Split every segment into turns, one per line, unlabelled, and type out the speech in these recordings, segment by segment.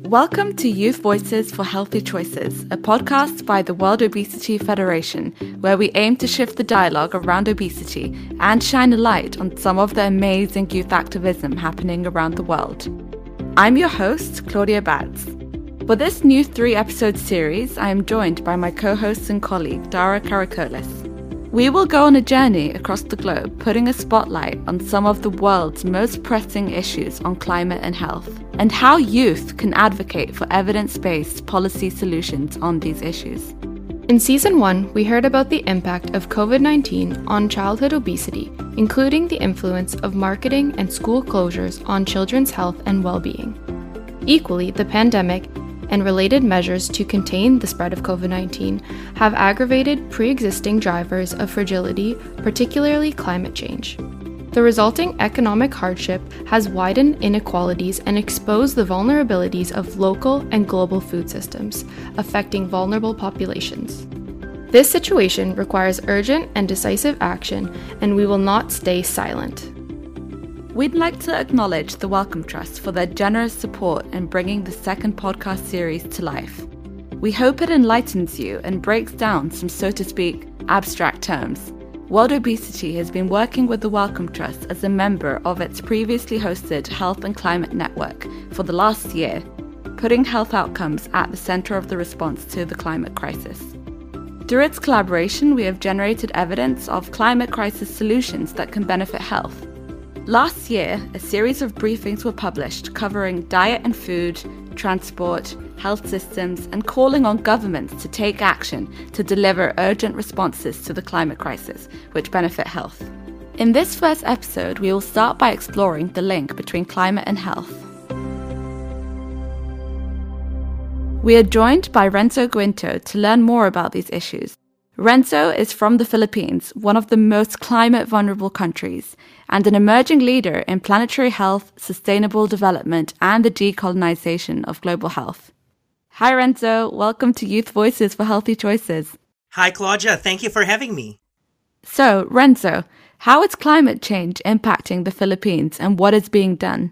Welcome to Youth Voices for Healthy Choices, a podcast by the World Obesity Federation, where we aim to shift the dialogue around obesity and shine a light on some of the amazing youth activism happening around the world. I'm your host, Claudia Batz. For this new 3-episode series, I am joined by my co-host and colleague, Dara Karakolis. We will go on a journey across the globe, putting a spotlight on some of the world's most pressing issues on climate and health, and how youth can advocate for evidence-based policy solutions on these issues.
In Season 1, we heard about the impact of COVID-19 on childhood obesity, including the influence of marketing and school closures on children's health and well-being. Equally, the pandemic and related measures to contain the spread of COVID-19 have aggravated pre-existing drivers of fragility, particularly climate change. The resulting economic hardship has widened inequalities and exposed the vulnerabilities of local and global food systems, affecting vulnerable populations. This situation requires urgent and decisive action, and we will not stay silent.
We'd like to acknowledge the Wellcome Trust for their generous support in bringing the second podcast series to life. We hope it enlightens you and breaks down some, so to speak, abstract terms. World Obesity has been working with the Wellcome Trust as a member of its previously hosted Health and Climate Network for the last year, putting health outcomes at the center of the response to the climate crisis. Through its collaboration, we have generated evidence of climate crisis solutions that can benefit health. Last year, a series of briefings were published covering diet and food, transport, health systems, and calling on governments to take action to deliver urgent responses to the climate crisis, which benefit health. In this first episode, we will start by exploring the link between climate and health. We are joined by Renzo Guinto to learn more about these issues. Renzo is from the Philippines, one of the most climate-vulnerable countries, and an emerging leader in planetary health, sustainable development, and the decolonization of global health. Hi, Renzo. Welcome to Youth Voices for Healthy Choices.
Hi, Claudia. Thank you for having me.
So, Renzo, how is climate change impacting the Philippines, and what is being done?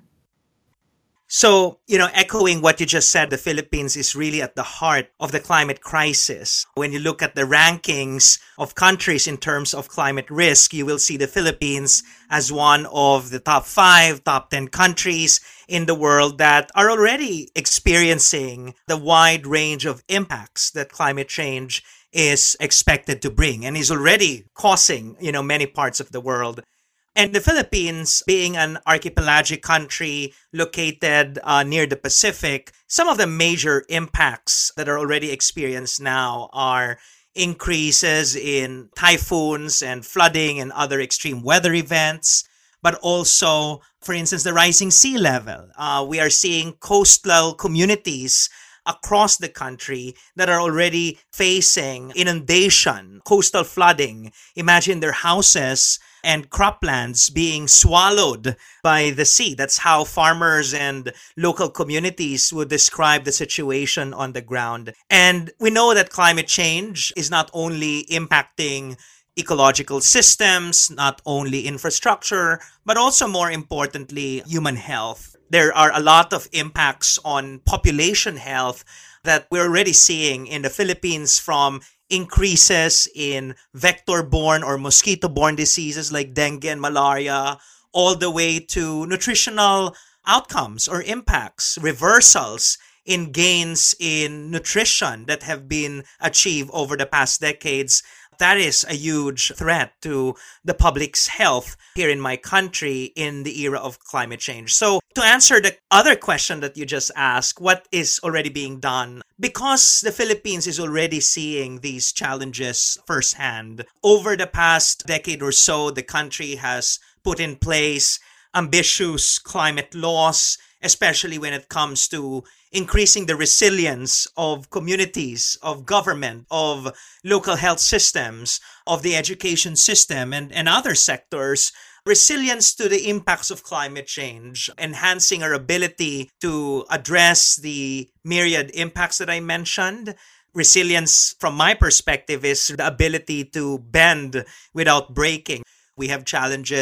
So, echoing what you just said, the Philippines is really at the heart of the climate crisis. When you look at the rankings of countries in terms of climate risk, you will see the Philippines as one of the top 5, top 10 countries in the world that are already experiencing the wide range of impacts that climate change is expected to bring and is already causing, many parts of the world. And the Philippines, being an archipelagic country located near the Pacific, some of the major impacts that are already experienced now are increases in typhoons and flooding and other extreme weather events, but also, for instance, the rising sea level. We are seeing coastal communities across the country that are already facing inundation, coastal flooding. Imagine their houses and croplands being swallowed by the sea. That's how farmers and local communities would describe the situation on the ground. And we know that climate change is not only impacting ecological systems, not only infrastructure, but also more importantly, human health. There are a lot of impacts on population health that we're already seeing in the Philippines, from increases in vector-borne or mosquito-borne diseases like dengue and malaria, all the way to nutritional outcomes or impacts, reversals in gains in nutrition that have been achieved over the past decades. That is a huge threat to the public's health here in my country in the era of climate change. So to answer the other question that you just asked, what is already being done? Because the Philippines is already seeing these challenges firsthand. Over the past decade or so, the country has put in place ambitious climate laws, especially when it comes to increasing the resilience of communities, of government, of local health systems, of the education system, and other sectors. Resilience to the impacts of climate change, enhancing our ability to address the myriad impacts that I mentioned. Resilience, from my perspective, is the ability to bend without breaking. We have challenges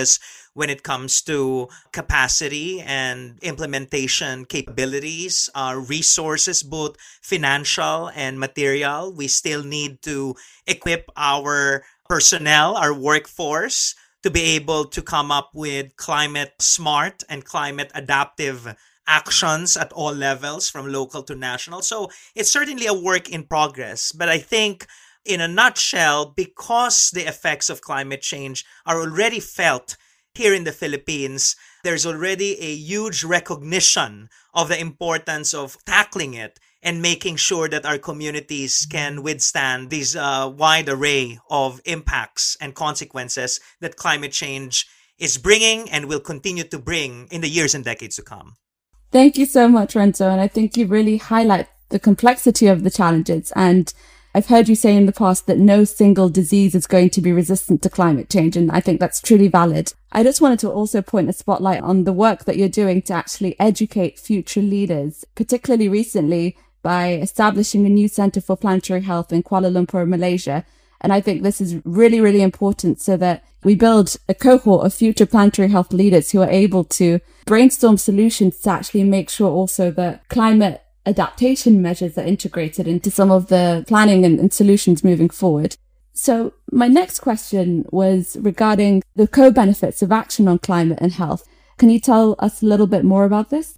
when it comes to capacity and implementation capabilities, resources, both financial and material. We still need to equip our personnel, our workforce, to be able to come up with climate smart and climate adaptive actions at all levels, from local to national. So it's certainly a work in progress. But I think, in a nutshell, because the effects of climate change are already felt here in the Philippines, there's already a huge recognition of the importance of tackling it and making sure that our communities can withstand these wide array of impacts and consequences that climate change is bringing and will continue to bring in the years and decades to come.
Thank you so much, Renzo. And I think you really highlight the complexity of the challenges. And I've heard you say in the past that no single disease is going to be resistant to climate change. And I think that's truly valid. I just wanted to also point a spotlight on the work that you're doing to actually educate future leaders, particularly recently by establishing a new Center for Planetary Health in Kuala Lumpur, Malaysia. And I think this is really, really important so that we build a cohort of future planetary health leaders who are able to brainstorm solutions to actually make sure also that climate adaptation measures are integrated into some of the planning and solutions moving forward. So my next question was regarding the co-benefits of action on climate and health. Can you tell us a little bit more about this?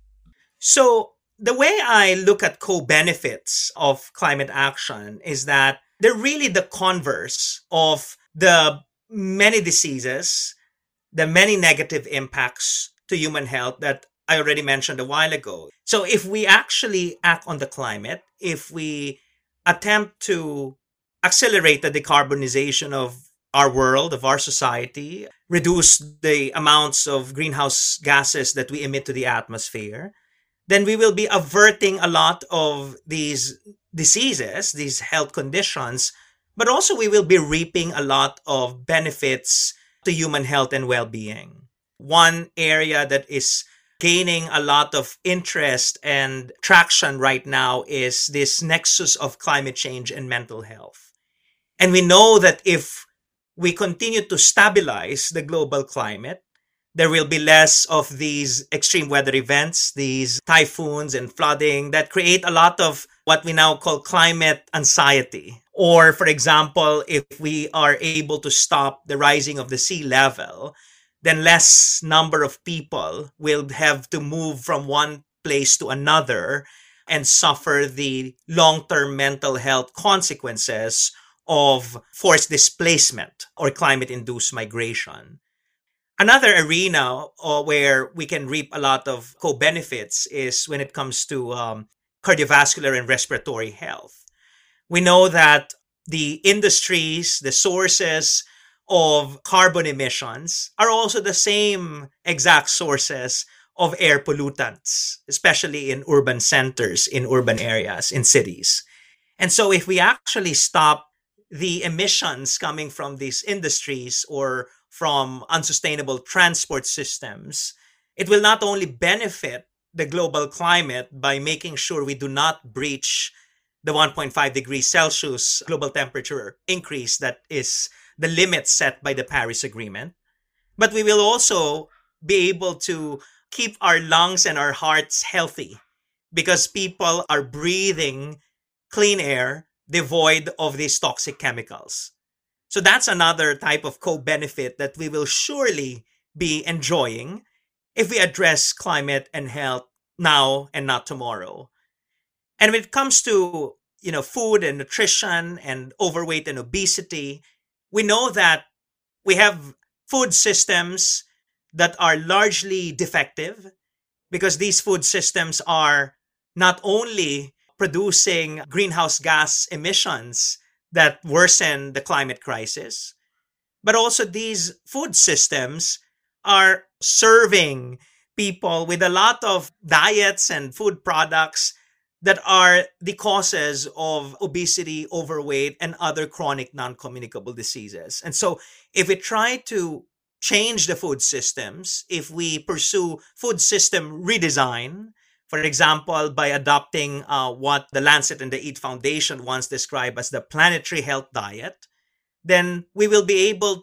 So the way I look at co-benefits of climate action is that they're really the converse of the many diseases, the many negative impacts to human health that I already mentioned a while ago. So if we actually act on the climate, if we attempt to accelerate the decarbonization of our world, of our society, reduce the amounts of greenhouse gases that we emit to the atmosphere, then we will be averting a lot of these diseases, these health conditions, but also we will be reaping a lot of benefits to human health and well-being. One area that is gaining a lot of interest and traction right now is this nexus of climate change and mental health. And we know that if we continue to stabilize the global climate, there will be less of these extreme weather events, these typhoons and flooding that create a lot of what we now call climate anxiety. Or, for example, if we are able to stop the rising of the sea level, then less number of people will have to move from one place to another and suffer the long-term mental health consequences of forced displacement or climate-induced migration. Another arena where we can reap a lot of co-benefits is when it comes to cardiovascular and respiratory health. We know that the industries, the sources of carbon emissions are also the same exact sources of air pollutants, especially in urban centers, in urban areas, in cities. And so if we actually stop the emissions coming from these industries or from unsustainable transport systems, it will not only benefit the global climate by making sure we do not breach the 1.5 degrees Celsius global temperature increase that is the limit set by the Paris Agreement, but we will also be able to keep our lungs and our hearts healthy because people are breathing clean air devoid of these toxic chemicals. So that's another type of co-benefit that we will surely be enjoying if we address climate and health now and not tomorrow. And when it comes to, food and nutrition and overweight and obesity, we know that we have food systems that are largely defective because these food systems are not only producing greenhouse gas emissions that worsen the climate crisis, but also these food systems are serving people with a lot of diets and food products that are the causes of obesity, overweight, and other chronic non-communicable diseases. And so if we try to change the food systems, if we pursue food system redesign, for example, by adopting what the Lancet and the EAT Foundation once described as the planetary health diet, then we will be able to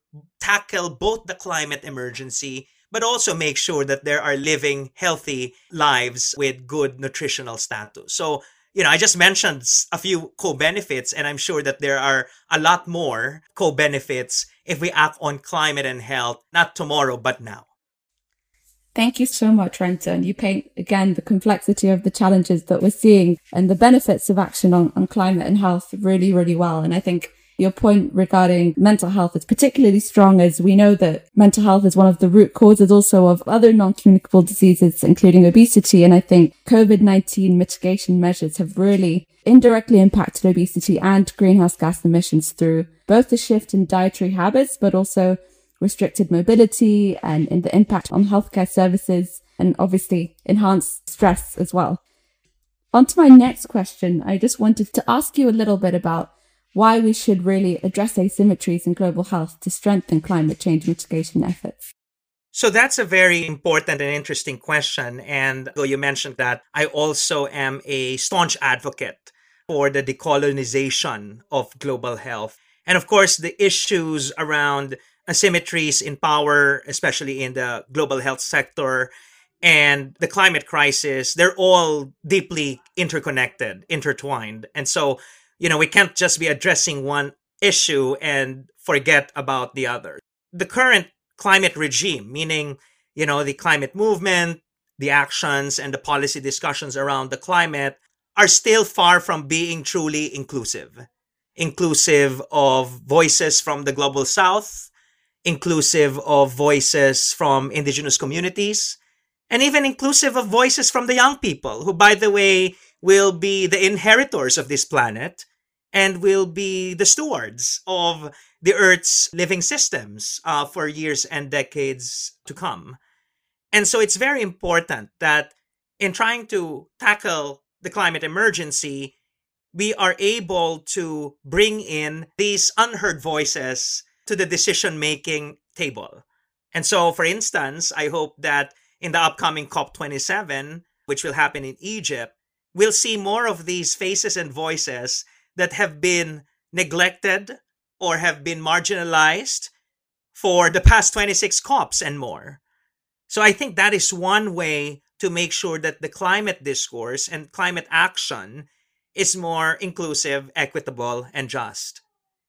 tackle both the climate emergency, but also make sure that there are living healthy lives with good nutritional status. So, I just mentioned a few co-benefits, and I'm sure that there are a lot more co-benefits if we act on climate and health, not tomorrow, but now.
Thank you so much, Renzo. And you paint, again, the complexity of the challenges that we're seeing and the benefits of action on climate and health really, really well. And I think your point regarding mental health is particularly strong, as we know that mental health is one of the root causes also of other non-communicable diseases, including obesity. And I think COVID-19 mitigation measures have really indirectly impacted obesity and greenhouse gas emissions through both the shift in dietary habits, but also restricted mobility and in the impact on healthcare services, and obviously enhanced stress as well. On to my next question. I just wanted to ask you a little bit about why we should really address asymmetries in global health to strengthen climate change mitigation efforts.
So that's a very important and interesting question. And though you mentioned that, I also am a staunch advocate for the decolonization of global health. And of course, the issues around asymmetries in power, especially in the global health sector, and the climate crisis, they're all deeply interconnected, intertwined. And so, we can't just be addressing one issue and forget about the other. The current climate regime, meaning, the climate movement, the actions and the policy discussions around the climate are still far from being truly inclusive of voices from the global south, inclusive of voices from indigenous communities, and even inclusive of voices from the young people who, by the way, will be the inheritors of this planet and will be the stewards of the Earth's living systems for years and decades to come. And so it's very important that in trying to tackle the climate emergency, we are able to bring in these unheard voices to the decision-making table. And so, for instance, I hope that in the upcoming COP27, which will happen in Egypt, we'll see more of these faces and voices that have been neglected or have been marginalized for the past 26 COPs and more. So I think that is one way to make sure that the climate discourse and climate action is more inclusive, equitable, and just.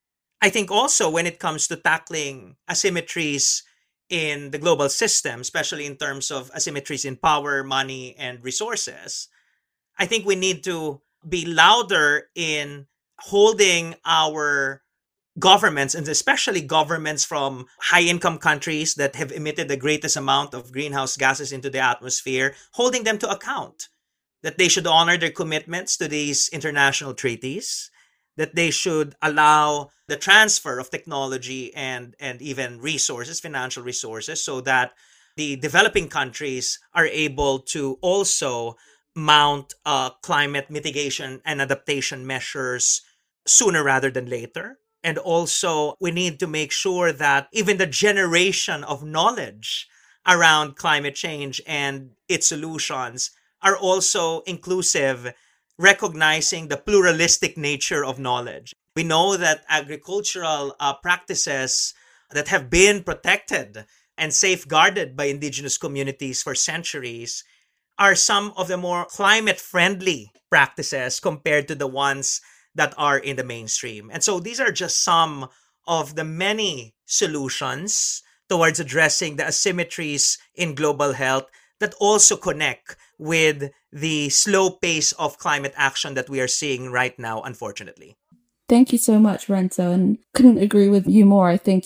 I think also when it comes to tackling asymmetries in the global system, especially in terms of asymmetries in power, money, and resources, I think we need to be louder in holding our governments, and especially governments from high-income countries that have emitted the greatest amount of greenhouse gases into the atmosphere, holding them to account, that they should honor their commitments to these international treaties, that they should allow the transfer of technology and even resources, financial resources, so that the developing countries are able to also mount climate mitigation and adaptation measures sooner rather than later. And also, we need to make sure that even the generation of knowledge around climate change and its solutions are also inclusive, recognizing the pluralistic nature of knowledge. We know that agricultural practices that have been protected and safeguarded by indigenous communities for centuries are some of the more climate-friendly practices compared to the ones that are in the mainstream. And so these are just some of the many solutions towards addressing the asymmetries in global health that also connect with the slow pace of climate action that we are seeing right now, unfortunately.
Thank you so much, Renzo, and couldn't agree with you more. I think,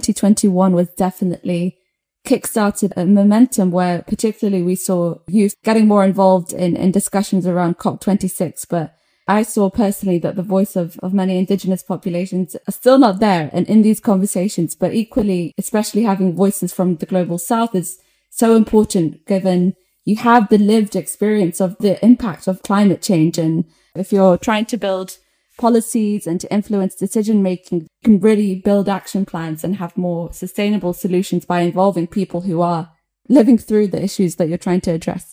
2021 was definitely kickstarted a momentum where particularly we saw youth getting more involved in discussions around COP26, but I saw personally that the voice of many indigenous populations are still not there and in these conversations, but equally, especially having voices from the global south is so important given you have the lived experience of the impact of climate change. And if you're trying to build policies and to influence decision making, you can really build action plans and have more sustainable solutions by involving people who are living through the issues that you're trying to address.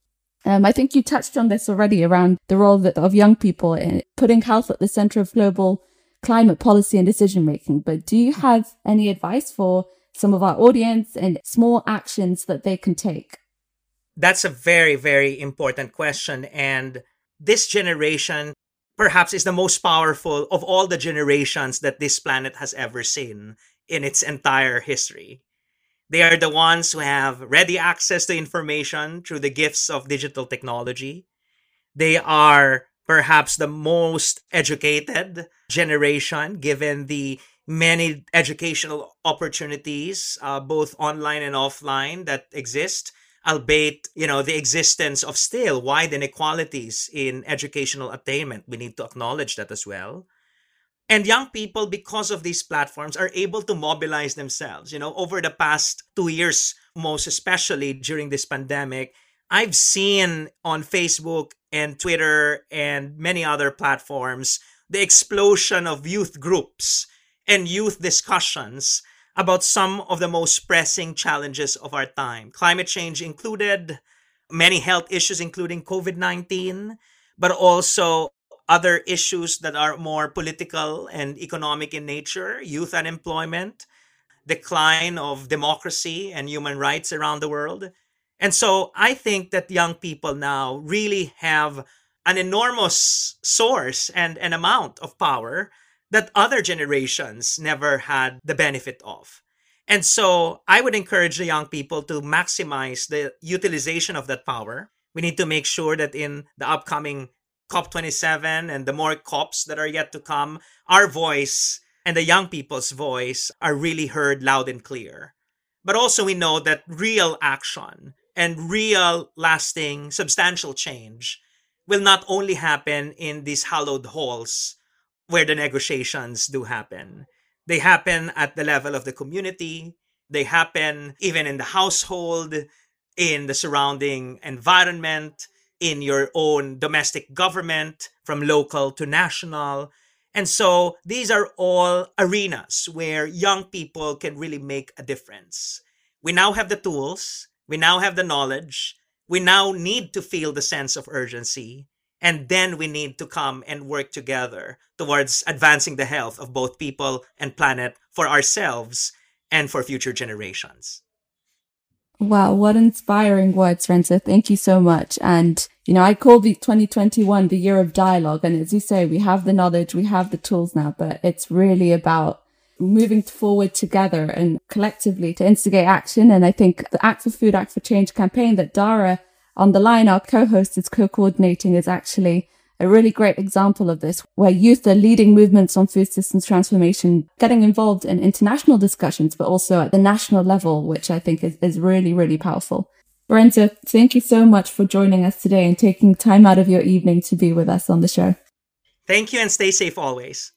I think you touched on this already around the role of young people in putting health at the center of global climate policy and decision making. But do you have any advice for some of our audience and small actions that they can take?
That's a very, very important question. And this generation perhaps is the most powerful of all the generations that this planet has ever seen in its entire history. They are the ones who have ready access to information through the gifts of digital technology. They are perhaps the most educated generation, given the many educational opportunities, both online and offline, that exist, albeit, the existence of still wide inequalities in educational attainment. We need to acknowledge that as well. And young people, because of these platforms, are able to mobilize themselves. Over the past 2 years, most especially during this pandemic, I've seen on Facebook and Twitter and many other platforms the explosion of youth groups and youth discussions about some of the most pressing challenges of our time. Climate change included, many health issues including COVID-19, but also other issues that are more political and economic in nature, youth unemployment, decline of democracy and human rights around the world. And so I think that young people now really have an enormous source and an amount of power that other generations never had the benefit of. And so I would encourage the young people to maximize the utilization of that power. We need to make sure that in the upcoming COP27 and the more COPs that are yet to come, our voice and the young people's voice are really heard loud and clear. But also we know that real action and real lasting substantial change will not only happen in these hallowed halls where the negotiations do happen. They happen at the level of the community. They happen even in the household, in the surrounding environment, in your own domestic government, from local to national. And so these are all arenas where young people can really make a difference. We now have the tools. We now have the knowledge. We now need to feel the sense of urgency. And then we need to come and work together towards advancing the health of both people and planet for ourselves and for future generations.
Wow, what inspiring words, Renzo. Thank you so much. And, I call the 2021 the year of dialogue. And as you say, we have the knowledge, we have the tools now, but it's really about moving forward together and collectively to instigate action. And I think the Act for Food, Act for Change campaign that Dara on the line, our co-host, is co-coordinating, is actually a really great example of this, where youth are leading movements on food systems transformation, getting involved in international discussions, but also at the national level, which I think is really, really powerful. Renzo, thank you so much for joining us today and taking time out of your evening to be with us on the show.
Thank you and stay safe always.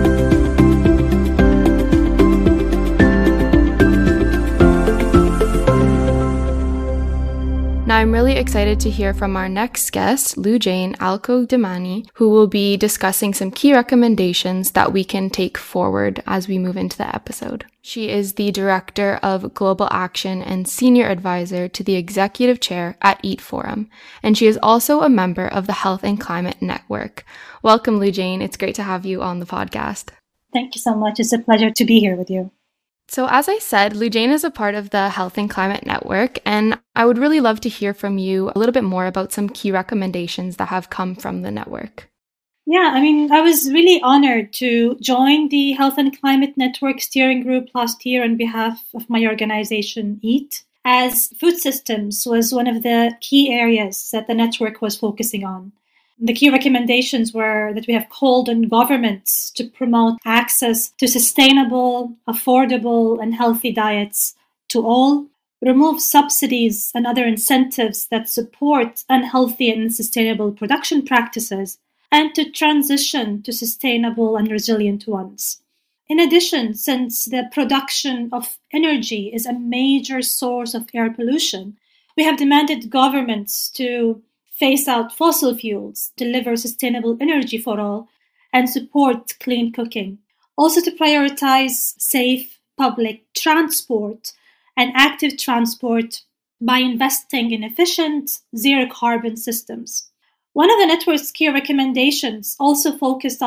Now, I'm really excited to hear from our next guest, Lujane Alko-Demani, who will be discussing some key recommendations that we can take forward as we move into the episode. She is the Director of Global Action and Senior Advisor to the Executive Chair at EAT Forum, and she is also a member of the Health and Climate Network. Welcome, Lujane. It's great to have you on the podcast.
Thank you so much. It's a pleasure to be here with you.
So as I said, Lujane is a part of the Health and Climate Network, and I would really love to hear from you a little bit more about some key recommendations that have come from the network.
Yeah, I was really honored to join the Health and Climate Network steering group last year on behalf of my organization, EAT, as food systems was one of the key areas that the network was focusing on. The key recommendations were that we have called on governments to promote access to sustainable, affordable, and healthy diets to all, remove subsidies and other incentives that support unhealthy and unsustainable production practices, and to transition to sustainable and resilient ones. In addition, since the production of energy is a major source of air pollution, we have demanded governments to phase out fossil fuels, deliver sustainable energy for all, and support clean cooking. Also to prioritize safe public transport and active transport by investing in efficient, zero-carbon systems. One of the network's key recommendations also focused on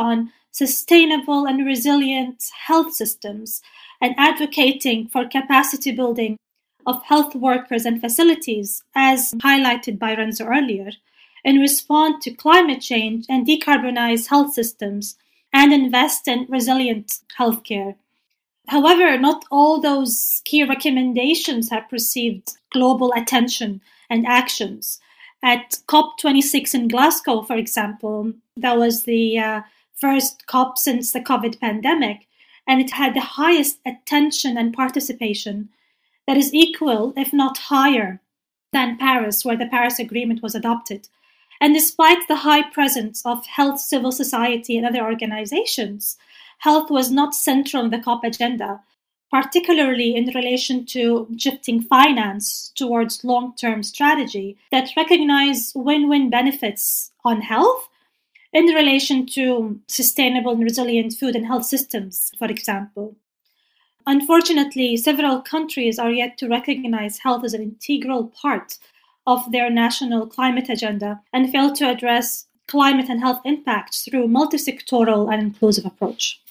sustainable and resilient health systems and advocating for capacity building of health workers and facilities, as highlighted by Renzo earlier, in response to climate change and decarbonize health systems and invest in resilient healthcare. However, not all those key recommendations have received global attention and actions. At COP26 in Glasgow, for example, that was the first COP since the COVID pandemic, and it had the highest attention and participation that is equal, if not higher, than Paris, where the Paris Agreement was adopted. And despite the high presence of health, civil society, and other organizations, health was not central in the COP agenda, particularly in relation to shifting finance towards long-term strategy that recognize win-win benefits on health in relation to sustainable and resilient food and health systems, for example. Unfortunately, several countries are yet to recognize health as an integral part of their national climate agenda and fail to address climate and health impacts through a multi-sectoral and inclusive approach.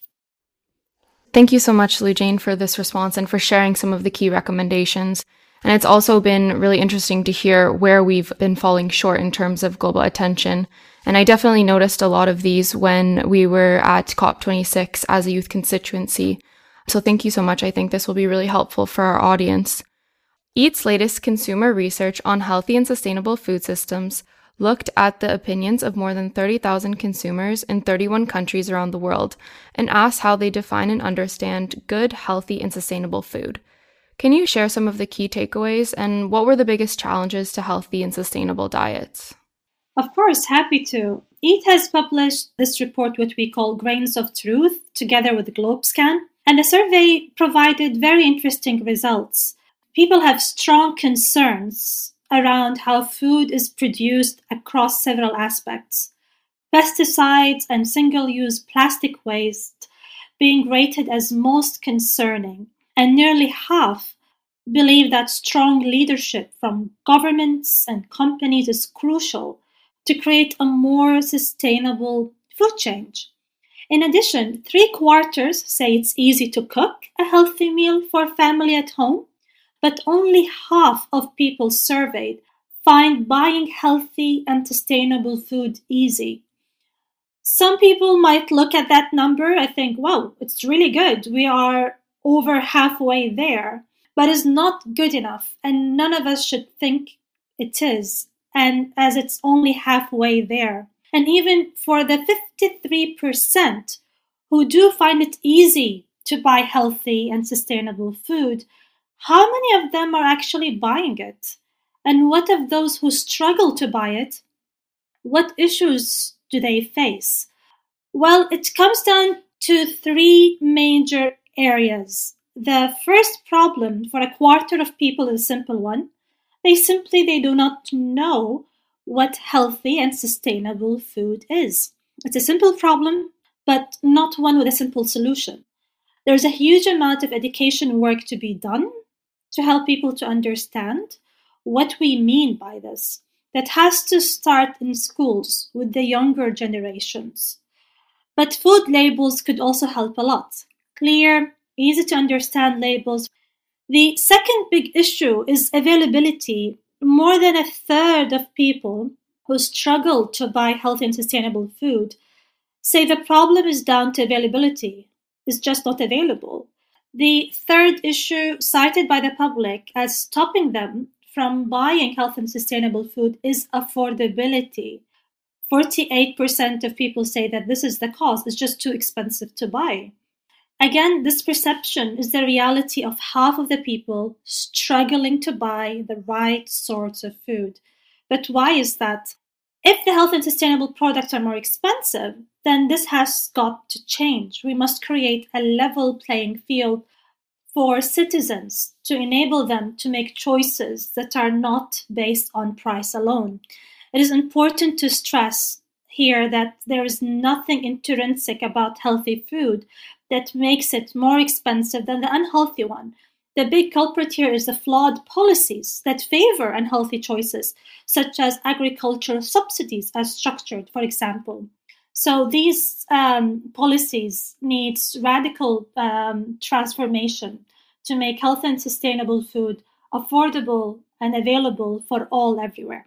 Thank you so much, Lujane, for this response and for sharing some of the key recommendations. And it's also been really interesting to hear where we've been falling short in terms of global attention. And I definitely noticed a lot of these when we were at COP26 as a youth constituency. So thank you so much. I think this will be really helpful for our audience. EAT's latest consumer research on healthy and sustainable food systems looked at the opinions of more than 30,000 consumers in 31 countries around the world and asked how they define and understand good, healthy, and sustainable food. Can you share some of the key takeaways and what were the biggest challenges to healthy and sustainable diets?
Of course, happy to. EAT has published this report, which we call Grains of Truth, together with GlobeScan, and the survey provided very interesting results. People have strong concerns around how food is produced across several aspects. Pesticides and single-use plastic waste being rated as most concerning, and nearly half believe that strong leadership from governments and companies is crucial to create a more sustainable food change. In addition, 3/4 say it's easy to cook a healthy meal for family at home, but only half of people surveyed find buying healthy and sustainable food easy. Some people might look at that number and think, wow, it's really good. We are over halfway there, but it's not good enough. And none of us should think it is, and as it's only halfway there. And even for the 53% who do find it easy to buy healthy and sustainable food, how many of them are actually buying it? And what of those who struggle to buy it? What issues do they face? Well, it comes down to 3 major areas. The first problem for 1/4 of people is a simple one. They do not know what healthy and sustainable food is. It's a simple problem, but not one with a simple solution. There's a huge amount of education work to be done to help people to understand what we mean by this. That has to start in schools with the younger generations. But food labels could also help a lot. Clear, easy to understand labels. The second big issue is availability. More than 1/3 of people who struggle to buy healthy and sustainable food say the problem is down to availability. It's just not available. The third issue cited by the public as stopping them from buying healthy and sustainable food is affordability. 48% of people say that this is the cause. It's just too expensive to buy. Again, this perception is the reality of half of the people struggling to buy the right sorts of food. But why is that? If the healthy and sustainable products are more expensive, then this has got to change. We must create a level playing field for citizens to enable them to make choices that are not based on price alone. It is important to stress here that there is nothing intrinsic about healthy food that makes it more expensive than the unhealthy one. The big culprit here is the flawed policies that favor unhealthy choices, such as agricultural subsidies as structured, for example. So these policies need radical transformation to make healthy and sustainable food affordable and available for all everywhere.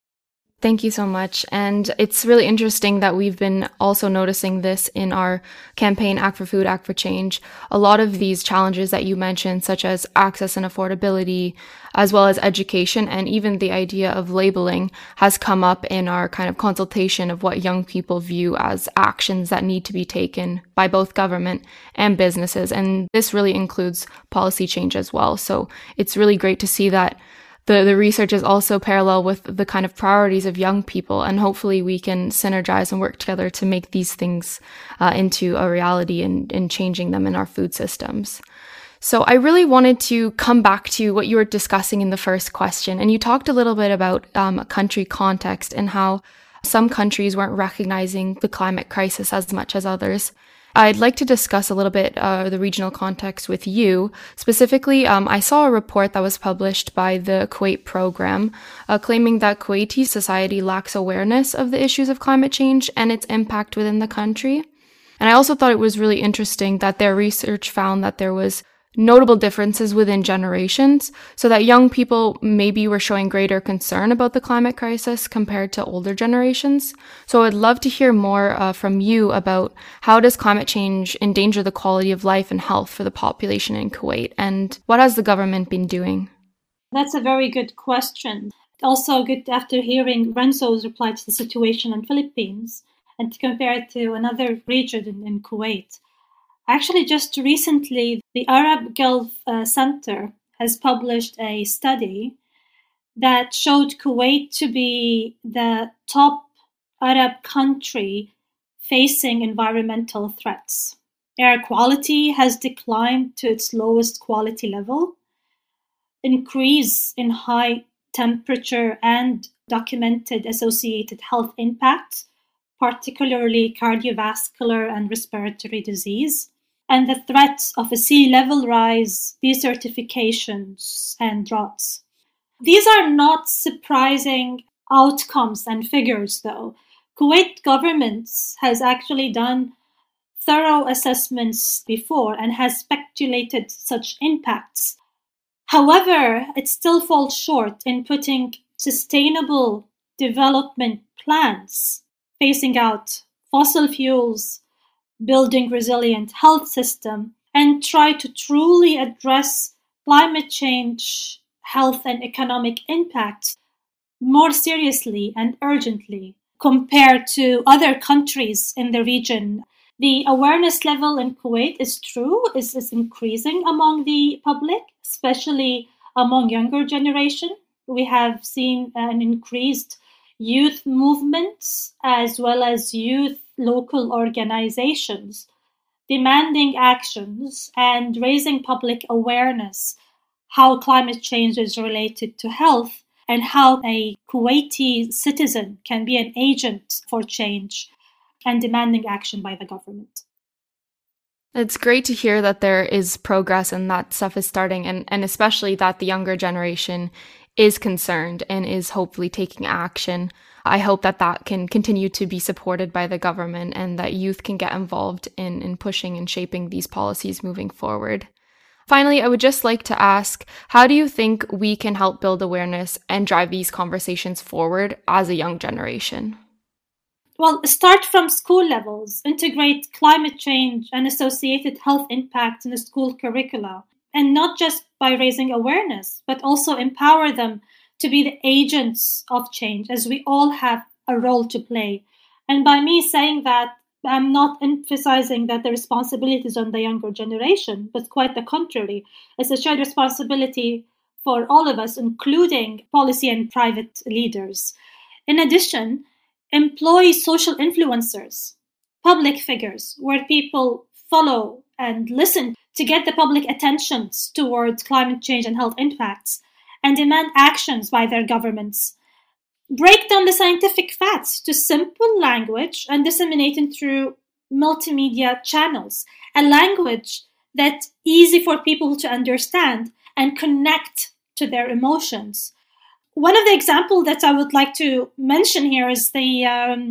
Thank you so much. And it's really interesting that we've been also noticing this in our campaign, Act for Food, Act for Change. A lot of these challenges that you mentioned, such as access and affordability, as well as education, and even the idea of labeling has come up in our kind of consultation of what young people view as actions that need to be taken by both government and businesses. And this really includes policy change as well. So it's really great to see that the research is also parallel with the kind of priorities of young people, and hopefully we can synergize and work together to make these things into a reality and changing them in our food systems. So I really wanted to come back to what you were discussing in the first question, and you talked a little bit about country context and how some countries weren't recognizing the climate crisis as much as others. I'd like to discuss a little bit the regional context with you. Specifically, I saw a report that was published by the Kuwait program claiming that Kuwaiti society lacks awareness of the issues of climate change and its impact within the country. And I also thought it was really interesting that their research found that there was notable differences within generations, so that young people maybe were showing greater concern about the climate crisis compared to older generations. So I'd love to hear more from you about how does climate change endanger the quality of life and health for the population in Kuwait, and what has the government been doing?
That's a very good question. Also good after hearing Renzo's reply to the situation in the Philippines and to compare it to another region in Kuwait. Actually, just recently, the Arab Gulf Center has published a study that showed Kuwait to be the top Arab country facing environmental threats. Air quality has declined to its lowest quality level. Increase in high temperature and documented associated health impacts, particularly cardiovascular and respiratory disease, and the threats of a sea level rise, desertifications, and droughts. These are not surprising outcomes and figures, though. Kuwait government has actually done thorough assessments before and has speculated such impacts. However, it still falls short in putting sustainable development plans, phasing out fossil fuels, building resilient health system, and try to truly address climate change, health, and economic impacts more seriously and urgently compared to other countries in the region. The awareness level in Kuwait is increasing among the public, especially among younger generation. We have seen an increased youth movements as well as youth local organizations demanding actions and raising public awareness how climate change is related to health and how a Kuwaiti citizen can be an agent for change and demanding action by the government.
It's great to hear that there is progress and that stuff is starting, and especially that the younger generation is concerned and is hopefully taking action. I hope that that can continue to be supported by the government and that youth can get involved in pushing and shaping these policies moving forward. Finally, I would just like to ask, how do you think we can help build awareness and drive these conversations forward as a young generation?
Well, start from school levels, integrate climate change and associated health impacts in the school curricula, and not just by raising awareness, but also empower them to be the agents of change, as we all have a role to play. And by me saying that, I'm not emphasizing that the responsibility is on the younger generation, but quite the contrary. It's a shared responsibility for all of us, including policy and private leaders. In addition, employ social influencers, public figures, where people follow and listen to get the public attention towards climate change and health impacts, and demand actions by their governments. Break down the scientific facts to simple language and disseminate it through multimedia channels, a language that's easy for people to understand and connect to their emotions. One of the examples that I would like to mention here is the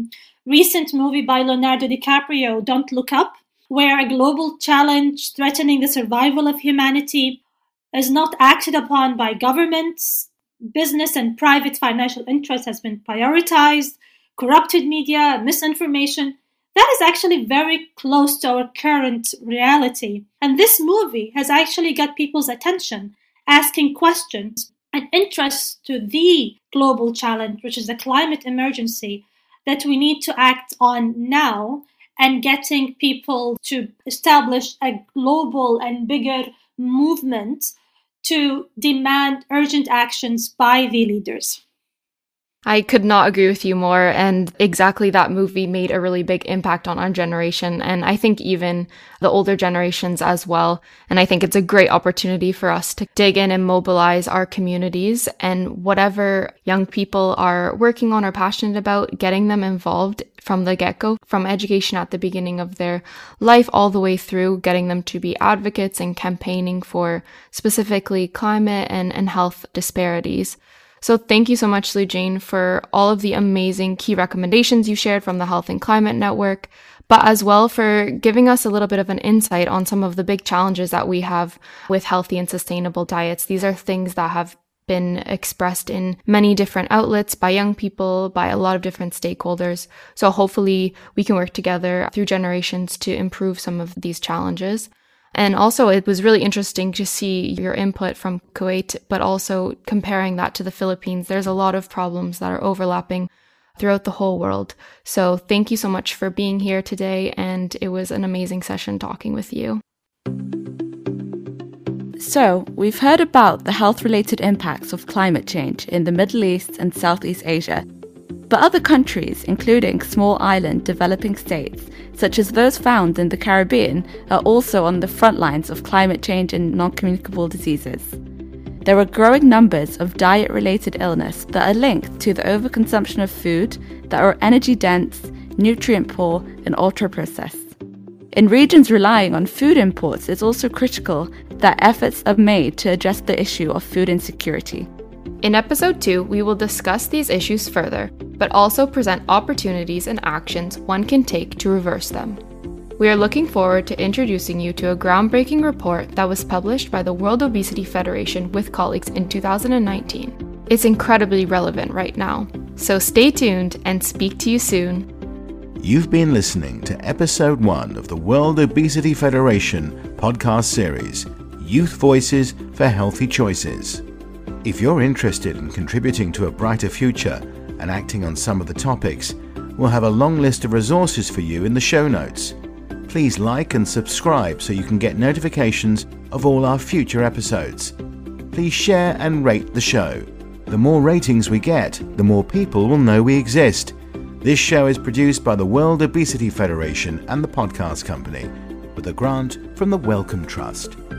recent movie by Leonardo DiCaprio, Don't Look Up, where a global challenge threatening the survival of humanity is not acted upon by governments, business and private financial interests has been prioritized, corrupted media, misinformation. That is actually very close to our current reality. And this movie has actually got people's attention, asking questions and interest to the global challenge, which is the climate emergency that we need to act on now, and getting people to establish a global and bigger movement to demand urgent actions by the leaders.
I could not agree with you more. And exactly, that movie made a really big impact on our generation. And I think even the older generations as well. And I think it's a great opportunity for us to dig in and mobilize our communities, and whatever young people are working on or passionate about, getting them involved from the get-go, from education at the beginning of their life all the way through, getting them to be advocates and campaigning for specifically climate and health disparities. So thank you so much, Lujane, for all of the amazing key recommendations you shared from the Health and Climate Network, but as well for giving us a little bit of an insight on some of the big challenges that we have with healthy and sustainable diets. These are things that have been expressed in many different outlets by young people, by a lot of different stakeholders. So hopefully we can work together through generations to improve some of these challenges. And also, it was really interesting to see your input from Kuwait, but also comparing that to the Philippines. There's a lot of problems that are overlapping throughout the whole world. So thank you so much for being here today, and it was an amazing session talking with you.
So, we've heard about the health-related impacts of climate change in the Middle East and Southeast Asia. But other countries, including small island developing states, such as those found in the Caribbean, are also on the front lines of climate change and non-communicable diseases. There are growing numbers of diet-related illness that are linked to the overconsumption of food that are energy-dense, nutrient-poor, and ultra-processed. In regions relying on food imports, it's also critical that efforts are made to address the issue of food insecurity.
In episode 2, we will discuss these issues further, but also present opportunities and actions one can take to reverse them. We are looking forward to introducing you to a groundbreaking report that was published by the World Obesity Federation with colleagues in 2019. It's incredibly relevant right now, so stay tuned and speak to you soon.
You've been listening to episode 1 of the World Obesity Federation podcast series, Youth Voices for Healthy Choices. If you're interested in contributing to a brighter future and acting on some of the topics, we'll have a long list of resources for you in the show notes. Please like and subscribe so you can get notifications of all our future episodes. Please share and rate the show. The more ratings we get, the more people will know we exist. This show is produced by the World Obesity Federation and the Podcast Company, with a grant from the Wellcome Trust.